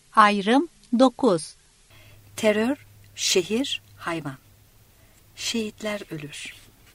Ayrım 9. Terör, şehir, hayvan. Şehitler ölür.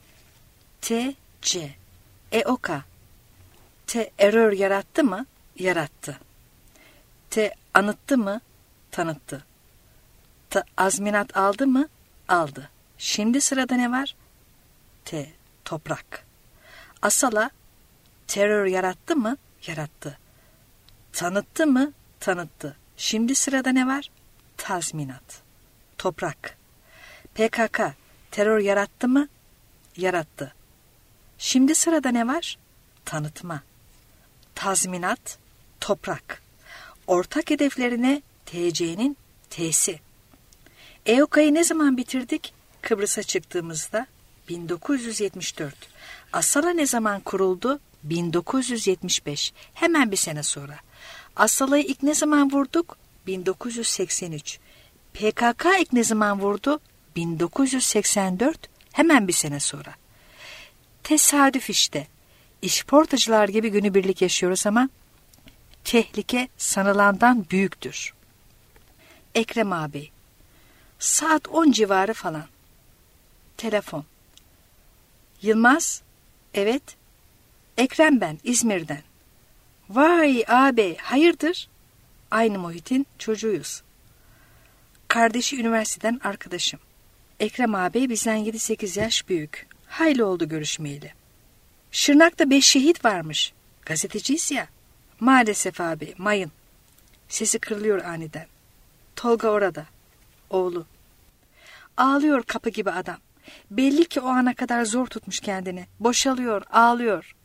T.C. EOKA. T. Error yarattı mı? Yarattı. T. Anıttı mı? Tanıttı. T. Azminat aldı mı? Aldı. Şimdi sırada ne var? T. Toprak. Asala. Terör yarattı mı? Yarattı. Tanıttı mı? Tanıttı. Şimdi sırada ne var? Tazminat. Toprak. PKK. Terör yarattı mı? Yarattı. Şimdi sırada ne var? Tanıtma. Tazminat. Toprak. Ortak hedeflerine TC'nin T'si. EOKA'yı ne zaman bitirdik? Kıbrıs'a çıktığımızda 1974. Asala ne zaman kuruldu? 1975. Hemen bir sene sonra. Asala'yı ilk ne zaman vurduk? 1983. PKK ilk ne zaman vurdu? 1984. Hemen bir sene sonra. Tesadüf işte. İşportacılar gibi günübirlik yaşıyoruz ama tehlike sanılandan büyüktür. Ekrem abi. Saat 10 civarı falan. Telefon. Yılmaz. Evet. Ekrem ben, İzmir'den. Vay abi, hayırdır? Aynı muhitin çocuğuyuz. Kardeşi üniversiteden arkadaşım. Ekrem abi bizden 7-8 yaş büyük. Hayli oldu görüşmeyeli. Şırnak'ta 5 şehit varmış. Gazeteciyiz ya. Maalesef abi, mayın. Sesi kırılıyor aniden. Tolga orada. Oğlu. Ağlıyor kapı gibi adam. Belli ki o ana kadar zor tutmuş kendini. Boşalıyor, ağlıyor.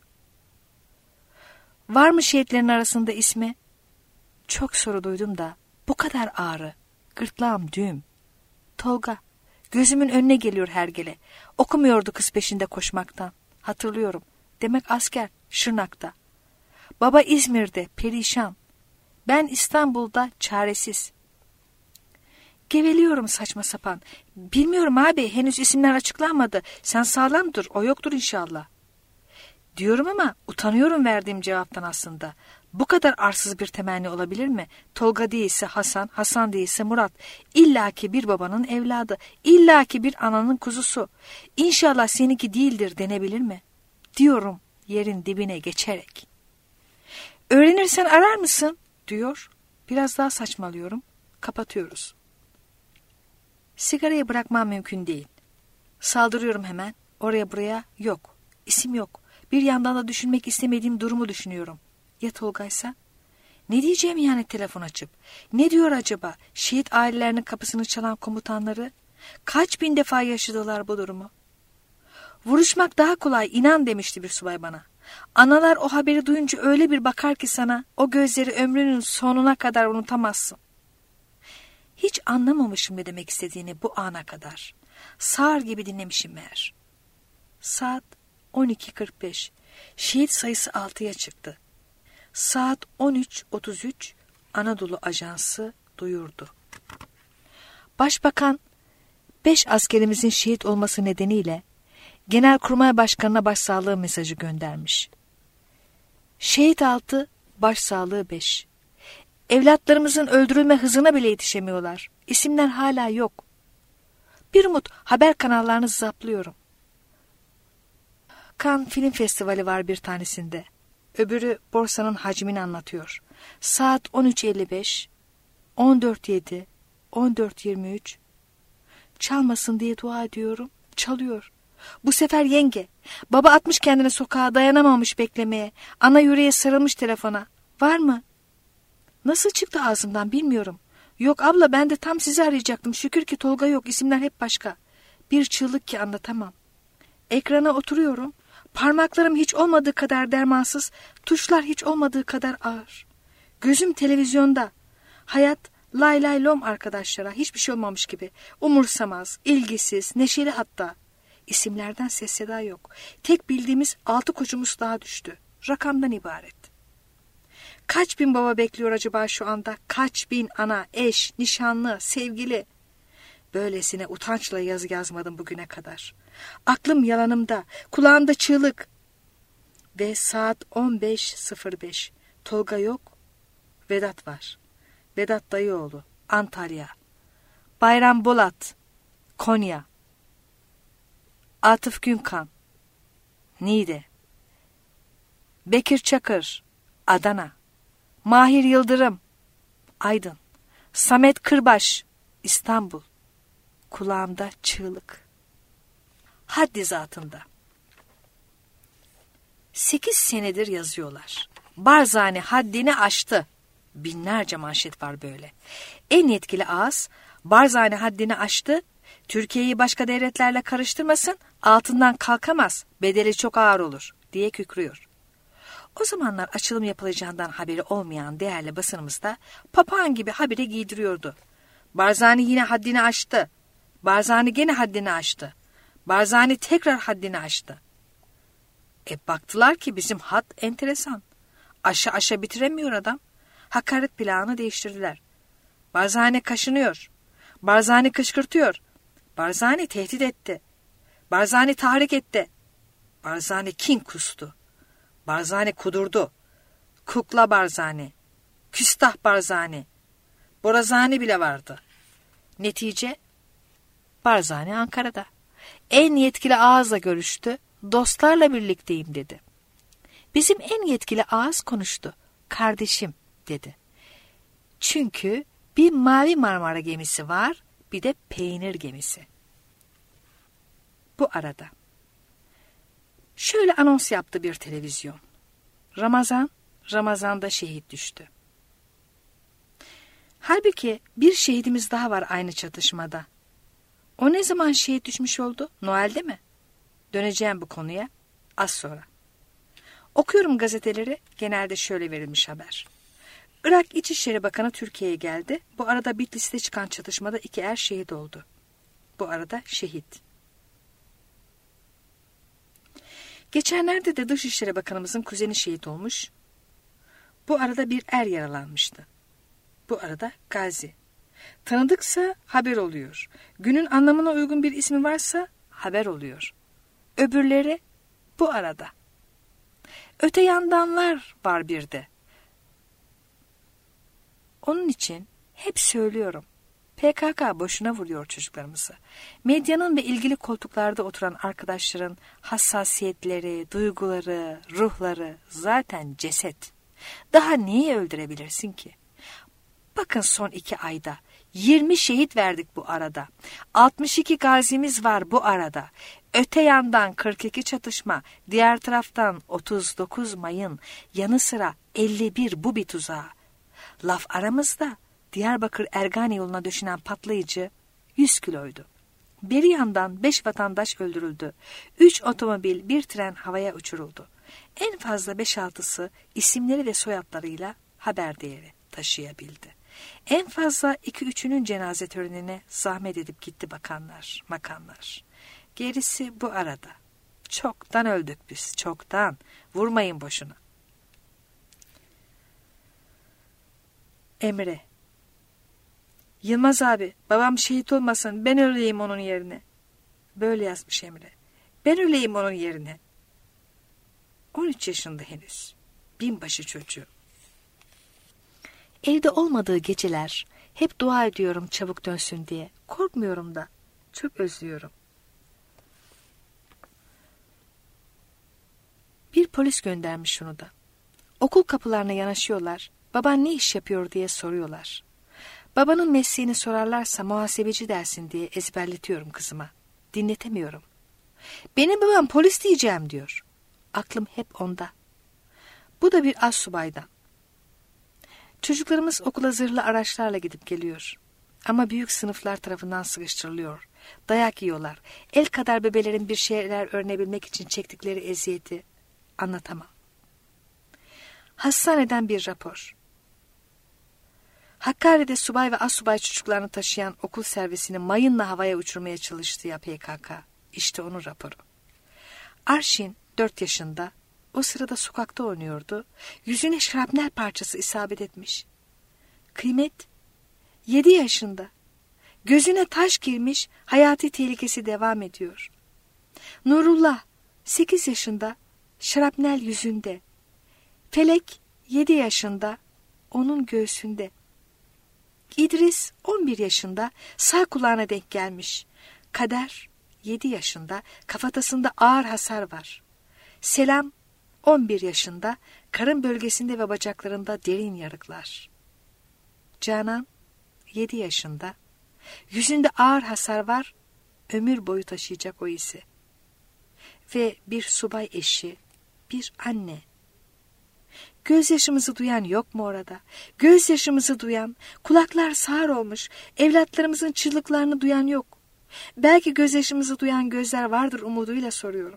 Var mı şehitlerin arasında ismi? Çok soru duydum da bu kadar ağrı. Gırtlağım düğüm. Tolga. Gözümün önüne geliyor hergele. Okumuyordu kız peşinde koşmaktan. Hatırlıyorum. Demek asker Şırnak'ta. Baba İzmir'de perişan. Ben İstanbul'da çaresiz. Geveliyorum saçma sapan. Bilmiyorum abi, henüz isimler açıklanmadı. Sen sağlam dur, o yoktur inşallah. Diyorum ama utanıyorum verdiğim cevaptan aslında. Bu kadar arsız bir temenni olabilir mi? Tolga değilse Hasan, Hasan değilse Murat. İllaki bir babanın evladı, illaki bir ananın kuzusu. İnşallah seninki değildir denebilir mi? Diyorum yerin dibine geçerek. Öğrenirsen arar mısın? Diyor. Biraz daha saçmalıyorum. Kapatıyoruz. Sigarayı bırakmam mümkün değil. Saldırıyorum hemen. Oraya buraya yok. İsim yok. Bir yandan da düşünmek istemediğim durumu düşünüyorum. Ya Tolga'ysa? Ne diyeceğim yani telefon açıp? Ne diyor acaba? Şehit ailelerinin kapısını çalan komutanları? Kaç bin defa yaşadılar bu durumu? Vuruşmak daha kolay, inan demişti bir subay bana. Analar o haberi duyunca öyle bir bakar ki sana, o gözleri ömrünün sonuna kadar unutamazsın. Hiç anlamamışım ne demek istediğini bu ana kadar. Sağır gibi dinlemişim meğer. Saat 12.45. Şehit sayısı 6'ya çıktı. Saat 13.33 Anadolu Ajansı duyurdu. Başbakan 5 askerimizin şehit olması nedeniyle Genelkurmay Başkanı'na başsağlığı mesajı göndermiş. Şehit 6, başsağlığı 5. Evlatlarımızın öldürülme hızına bile yetişemiyorlar. İsimler hala yok. Bir umut haber kanallarını zaplıyorum. Cannes Film Festivali var bir tanesinde. Öbürü borsanın hacmini anlatıyor. Saat 13.55, 14.07, 14.23. Çalmasın diye dua ediyorum. Çalıyor. Bu sefer yenge. Baba atmış kendini sokağa, dayanamamış beklemeye. Ana yüreğe sarılmış telefona. Var mı? Nasıl çıktı ağzımdan bilmiyorum. Yok abla, ben de tam sizi arayacaktım. Şükür ki Tolga yok. İsimler hep başka. Bir çığlık ki anlatamam. Ekrana oturuyorum. Parmaklarım hiç olmadığı kadar dermansız. Tuşlar hiç olmadığı kadar ağır. Gözüm televizyonda. Hayat lay lay lom arkadaşlara. Hiçbir şey olmamış gibi. Umursamaz, ilgisiz, neşeli hatta. İsimlerden ses seda yok. Tek bildiğimiz 6 koçumuz daha düştü. Rakamdan ibaret. Kaç bin baba bekliyor acaba şu anda? Kaç bin ana, eş, nişanlı, sevgili? Böylesine utançla yazı yazmadım bugüne kadar. Aklım yalanımda, kulağımda çığlık. Ve saat 15.05. Tolga yok, Vedat var. Vedat Dayıoğlu, Antalya. Bayram Bolat, Konya. Atıf Günkan, Niğde. Bekir Çakır, Adana. Mahir Yıldırım, Aydın. Samet Kırbaş, İstanbul. Kulağımda çığlık. Haddi zatında. 8 senedir yazıyorlar. Barzani haddini aştı. Binlerce manşet var böyle. En yetkili ağız, Barzani haddini aştı. Türkiye'yi başka devletlerle karıştırmasın, altından kalkamaz, bedeli çok ağır olur diye kükrüyor. O zamanlar açılım yapılacağından haberi olmayan değerli basınımızda papağan gibi habire giydiriyordu. Barzani yine haddini aştı. Barzani gene haddini aştı. Barzani tekrar haddini aştı. Baktılar ki bizim hat enteresan. Aşa bitiremiyor adam. Hakaret planını değiştirdiler. Barzani kaşınıyor. Barzani kışkırtıyor. Barzani tehdit etti. Barzani tahrik etti. Barzani kin kustu. Barzani kudurdu. Kukla Barzani. Küstah Barzani. Borazani bile vardı. Netice? Barzani Ankara'da. En yetkili ağızla görüştü. Dostlarla birlikteyim dedi. Bizim en yetkili ağız konuştu. Kardeşim dedi. Çünkü bir Mavi Marmara gemisi var, bir de peynir gemisi. Bu arada şöyle anons yaptı bir televizyon. Ramazan'da şehit düştü. Halbuki bir şehidimiz daha var aynı çatışmada. O ne zaman şehit düşmüş oldu? Noel'de mi? Döneceğim bu konuya az sonra. Okuyorum gazeteleri, genelde şöyle verilmiş haber. Irak İçişleri Bakanı Türkiye'ye geldi. Bu arada Bitlis'te çıkan çatışmada 2 er şehit oldu. Bu arada şehit. Geçenlerde de Dışişleri Bakanımızın kuzeni şehit olmuş. Bu arada bir er yaralanmıştı. Bu arada gazi. Tanıdıksa haber oluyor. Günün anlamına uygun bir ismi varsa haber oluyor. Öbürleri bu arada. Öte yandanlar var bir de. Onun için hep söylüyorum. PKK boşuna vuruyor çocuklarımızı. Medyanın ve ilgili koltuklarda oturan arkadaşların hassasiyetleri, duyguları, ruhları zaten ceset. Daha neyi öldürebilirsin ki? Bakın son 2 ayda 20 şehit verdik bu arada. 62 gazimiz var bu arada. Öte yandan 42 çatışma, diğer taraftan 39 mayın, yanı sıra 51 bu bir tuzağı. Laf aramızda Diyarbakır Ergani yoluna döşenen patlayıcı 100 kiloydu. Bir yandan 5 vatandaş öldürüldü. 3 otomobil, 1 tren havaya uçuruldu. En fazla 5-6'sı isimleri ve soyadlarıyla haber değeri taşıyabildi. En fazla 2-3'ünün cenaze törenine zahmet edip gitti makamlar. Gerisi bu arada. Çoktan öldük biz, çoktan. Vurmayın boşuna. Emre. Yılmaz abi, babam şehit olmasın, ben öleyim onun yerine. Böyle yazmış Emre. Ben öleyim onun yerine. 13 yaşında henüz. Binbaşı çocuğu. Evde olmadığı geceler hep dua ediyorum çabuk dönsün diye. Korkmuyorum da. Çok özlüyorum. Bir polis göndermiş şunu da. Okul kapılarına yanaşıyorlar. Baban ne iş yapıyor diye soruyorlar. Babanın mesleğini sorarlarsa muhasebeci dersin diye ezberletiyorum kızıma. Dinletemiyorum. Benim babam polis diyeceğim diyor. Aklım hep onda. Bu da bir astsubaydan. Çocuklarımız okula zırhlı araçlarla gidip geliyor. Ama büyük sınıflar tarafından sıkıştırılıyor. Dayak yiyorlar. El kadar bebelerin bir şeyler öğrenebilmek için çektikleri eziyeti anlatamam. Hastaneden bir rapor. Hakkari'de subay ve astsubay çocuklarını taşıyan okul servisini mayınla havaya uçurmaya çalıştı ya PKK. İşte onun raporu. Arşin 4 yaşında, o sırada sokakta oynuyordu. Yüzüne şarapnel parçası isabet etmiş. Kıymet 7 yaşında. Gözüne taş girmiş, hayati tehlikesi devam ediyor. Nurullah 8 yaşında, şarapnel yüzünde. Felek 7 yaşında, onun göğsünde. İdris 11 yaşında sağ kulağına denk gelmiş. Kader 7 yaşında kafatasında ağır hasar var. Selam 11 yaşında karın bölgesinde ve bacaklarında derin yarıklar. Canan 7 yaşında yüzünde ağır hasar var, ömür boyu taşıyacak o izi. Ve bir subay eşi, bir anne. Gözyaşımızı duyan yok mu orada? Gözyaşımızı duyan, kulaklar sağır olmuş, evlatlarımızın çığlıklarını duyan yok. Belki gözyaşımızı duyan gözler vardır umuduyla soruyorum.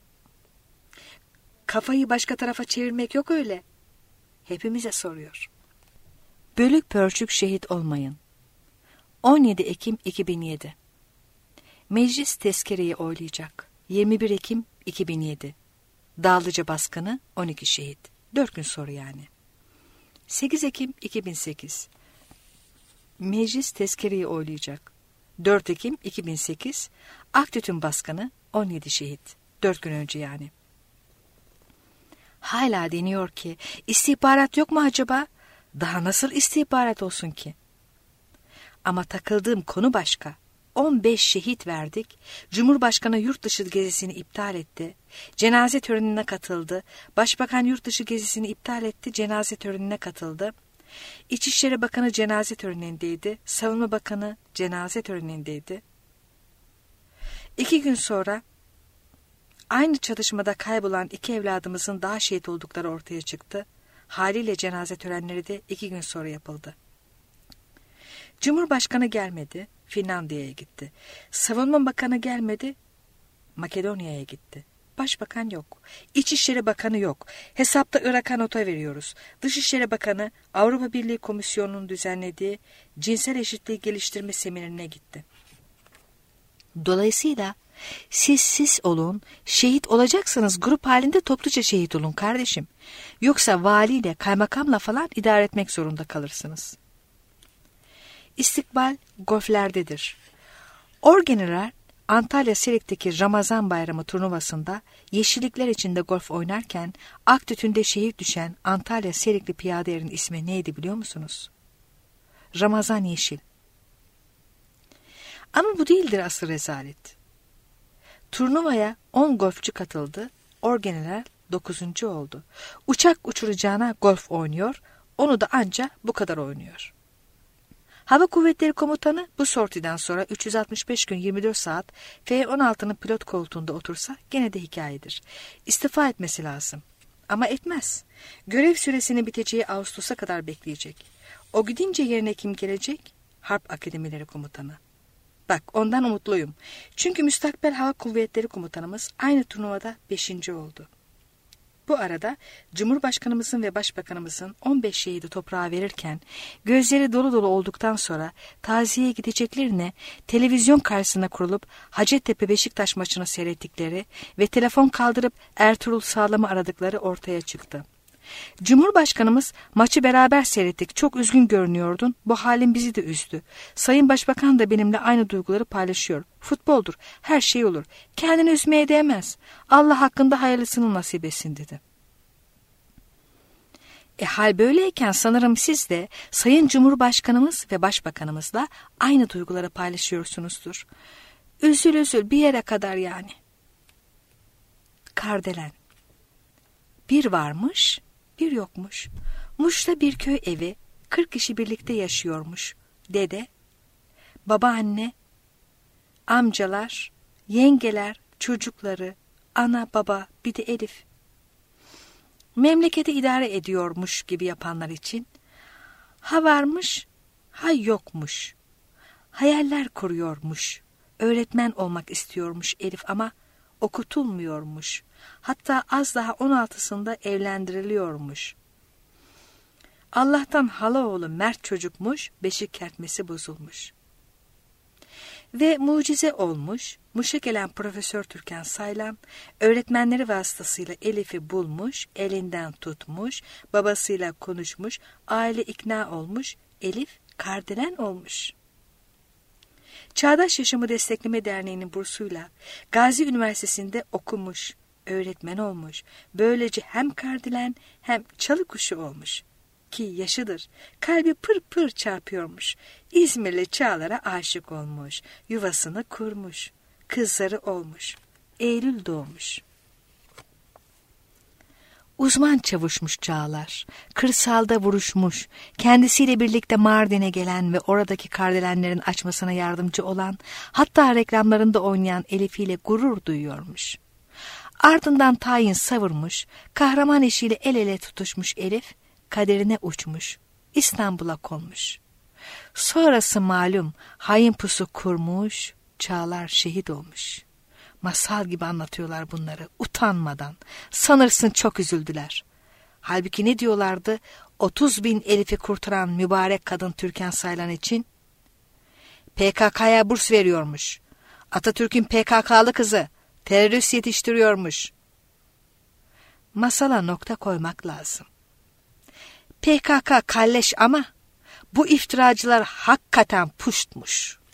Kafayı başka tarafa çevirmek yok öyle. Hepimize soruyor. Bölük pörçük şehit olmayın. 17 Ekim 2007. Meclis tezkereyi oylayacak. 21 Ekim 2007. Dağlıca baskını 12 şehit. 4 gün sonra yani. 8 Ekim 2008. Meclis tezkereyi oylayacak. 4 Ekim 2008. Aktütün baskını 17 şehit. 4 gün önce yani. Hala deniyor ki istihbarat yok mu acaba? Daha nasıl istihbarat olsun ki? Ama takıldığım konu başka. 15 şehit verdik. Cumhurbaşkanı yurt dışı gezisini iptal etti. Cenaze törenine katıldı. Başbakan yurt dışı gezisini iptal etti. Cenaze törenine katıldı. İçişleri Bakanı cenaze törenindeydi. Savunma Bakanı cenaze törenindeydi. 2 gün sonra aynı çatışmada kaybolan 2 evladımızın daha şehit oldukları ortaya çıktı. Haliyle cenaze törenleri de 2 gün sonra yapıldı. Cumhurbaşkanı gelmedi, Finlandiya'ya gitti. Savunma Bakanı gelmedi, Makedonya'ya gitti. Başbakan yok. İçişleri Bakanı yok. Hesapta Irak'a nota veriyoruz. Dışişleri Bakanı Avrupa Birliği Komisyonu'nun düzenlediği cinsel eşitliği geliştirme seminerine gitti. Dolayısıyla siz olun, şehit olacaksanız grup halinde topluca şehit olun kardeşim. Yoksa valiyle, kaymakamla falan idare etmek zorunda kalırsınız. İstikbal golflerdedir. Orgeneral Antalya Selik'teki Ramazan Bayramı turnuvasında yeşillikler içinde golf oynarken Aktütün'de şehit düşen Antalya Selikli piyaderin ismi neydi biliyor musunuz? Ramazan Yeşil. Ama bu değildir asıl rezalet. Turnuvaya 10 golfçü katıldı. Orgeneral 9. oldu. Uçak uçuracağına golf oynuyor. Onu da anca bu kadar oynuyor. Hava Kuvvetleri Komutanı bu sortiden sonra 365 gün 24 saat F-16'nın pilot koltuğunda otursa gene de hikayedir. İstifa etmesi lazım. Ama etmez. Görev süresinin biteceği Ağustos'a kadar bekleyecek. O gidince yerine kim gelecek? Harp Akademileri Komutanı. Bak ondan umutluyum. Çünkü müstakbel Hava Kuvvetleri Komutanımız aynı turnuvada 5. oldu. Bu arada Cumhurbaşkanımızın ve Başbakanımızın 15 şehidi toprağa verirken gözleri dolu dolu olduktan sonra taziyeye gideceklerine televizyon karşısına kurulup Hacettepe Beşiktaş maçını seyrettikleri ve telefon kaldırıp Ertuğrul Sağlam'ı aradıkları ortaya çıktı. Cumhurbaşkanımız maçı beraber seyrettik. Çok üzgün görünüyordun. Bu halin bizi de üzdü. Sayın Başbakan da benimle aynı duyguları paylaşıyor. Futboldur. Her şey olur. Kendini üzmeye değmez. Allah hakkında hayırlısını nasip etsin dedi. Hal böyleyken sanırım siz de Sayın Cumhurbaşkanımız ve Başbakanımızla aynı duyguları paylaşıyorsunuzdur. Üzül bir yere kadar yani. Kardelen. Bir varmış, bir yokmuş. Muş'ta bir köy evi, 40 kişi birlikte yaşıyormuş. Dede, babaanne, amcalar, yengeler, çocukları, ana baba, bir de Elif. Memleketi idare ediyormuş gibi yapanlar için ha varmış, ha yokmuş. Hayaller kuruyormuş. Öğretmen olmak istiyormuş Elif ama okutulmuyormuş. Hatta az daha 16'sında evlendiriliyormuş. Allah'tan halaoğlu mert çocukmuş, beşik kertmesi bozulmuş. Ve mucize olmuş, Muş'a gelen Profesör Türkan Saylan, öğretmenleri vasıtasıyla Elif'i bulmuş, elinden tutmuş, babasıyla konuşmuş, aile ikna olmuş, Elif kardelen olmuş. Çağdaş Yaşamı Destekleme Derneği'nin bursuyla Gazi Üniversitesi'nde okumuş, öğretmen olmuş. Böylece hem kardelen hem çalı kuşu olmuş. ki yaşıdır. Kalbi pır pır çarpıyormuş. İzmirli Çağlar'a aşık olmuş. Yuvasını kurmuş. Kızları olmuş. Eylül doğmuş. Uzman çavuşmuş Çağlar. Kırsalda vuruşmuş. Kendisiyle birlikte Mardin'e gelen ve oradaki kardelenlerin açmasına yardımcı olan, hatta reklamlarında oynayan Elif ile gurur duyuyormuş. Ardından tayin savurmuş, kahraman eşiyle el ele tutuşmuş Elif, kaderine uçmuş, İstanbul'a konmuş. Sonrası malum, hain pusu kurmuş, Çağlar şehit olmuş. Masal gibi anlatıyorlar bunları, utanmadan. Sanırsın çok üzüldüler. Halbuki ne diyorlardı 30.000 Elif'i kurtaran mübarek kadın Türkan Saylan için? PKK'ya burs veriyormuş. Atatürk'ün PKK'lı kızı, terörist yetiştiriyormuş. Masala nokta koymak lazım. PKK kalleş ama bu iftiracılar hakikaten puştmuş.